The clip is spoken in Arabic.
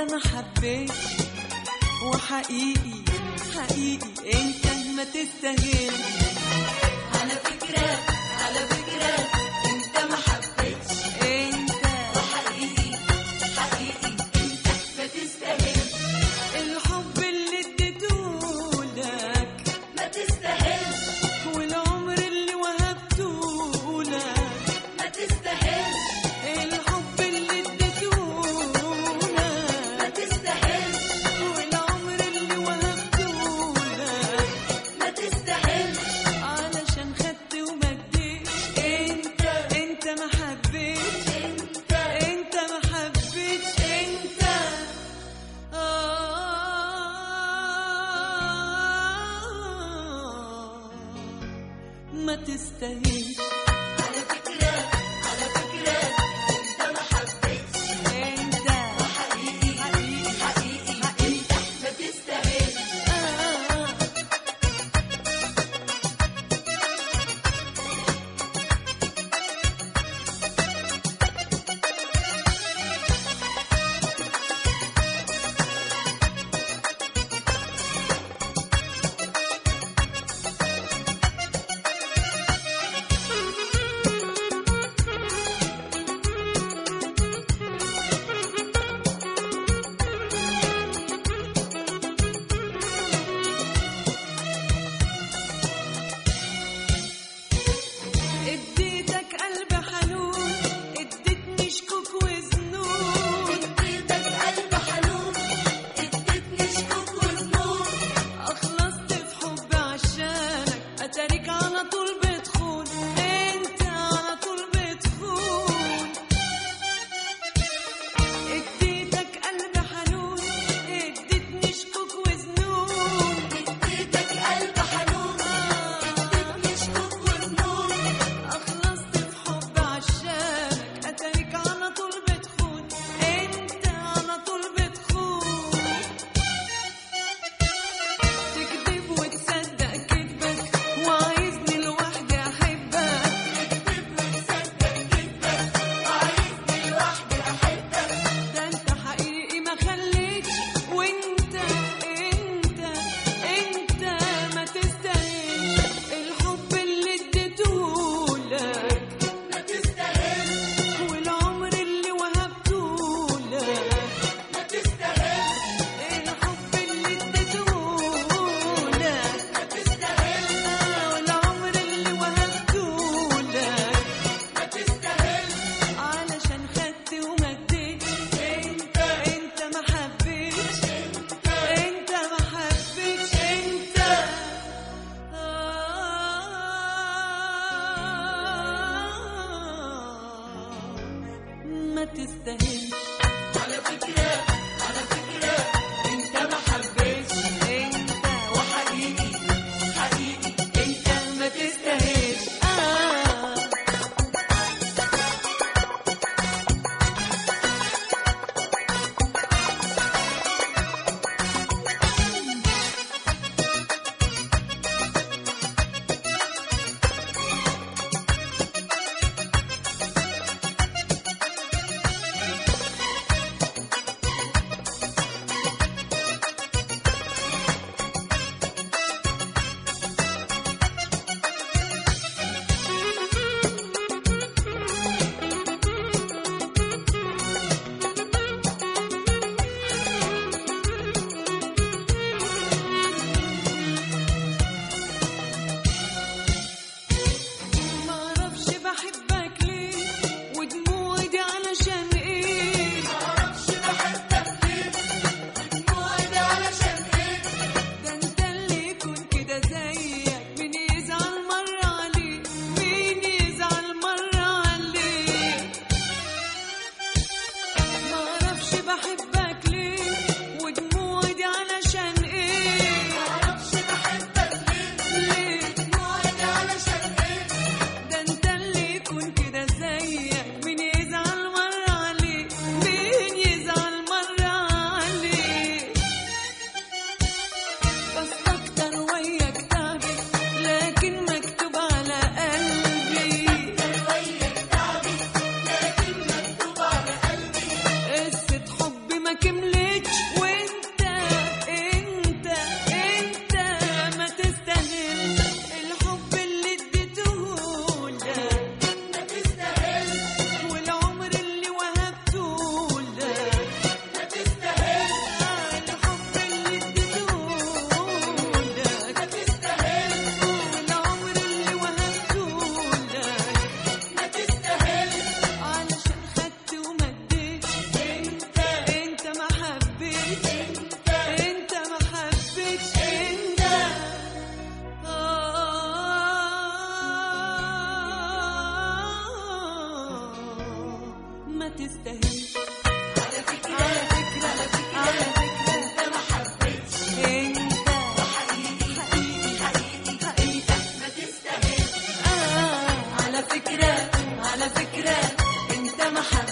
ما حبيت وحقيقي حقيقي انت ما تستاهلش. على فكرة انت ما حبيتش انت وحقيقي حقيقي انت ما تستاهلش. الحب اللي اديتهولك ما تستاهلش والعمر اللي وهبتهولك ما تستاهلش الحب اللي اديتهولك ما تستاهلش والعمر اللي وهبتهولك ما تستاهلش. علشان خدت وما اديت. انت ما حبيتش انت ما حبيتش انت ما تستاهلش. على فكرة انت ما حبيتش انت وحقيقي حقيقي انت ما تستاهلش. اديتك قلب حنون اديتني شكوك وذنون اديتك قلب حنون اديتني شكوك وذنون. اخلصت في حب عشانك اتاريك على طول بتخون. انت على طول بتخون. اديتك قلب حنون اديتني شكوك وذنون اديتك قلب حنون اديتني شكوك وذنون. اخلصت في حب عشانك اتاريك على طول بتخون. انت على طول بتخون. تكذب وتصدق كذبك وعايزني لوحدي احبك. تكذب وتصدق كذبك وعايزني لوحدي احبك. ده انت حقيقي ما خليتش وانت ما تستاهلش الحب اللي اديتهولك ما تستاهلش والعمر اللي وهبتهولك ما تستاهلش الحب اللي اديتهولك ما تستاهلش والعمر اللي وهبتهولك ما تستاهلش. علشان خدت وما اديتش. انت ما حبيتش انت ما حبيتش انت ما تستاهلش. على فكرة انت ما حبيتش انت وحقيقي حقيقي انت ما تستاهلش. تستاهلش. على فكرة انت ما حبيتش، انت وحقيقي حقيقي ما تستاهلش. على فكرة انت ما حبيتش.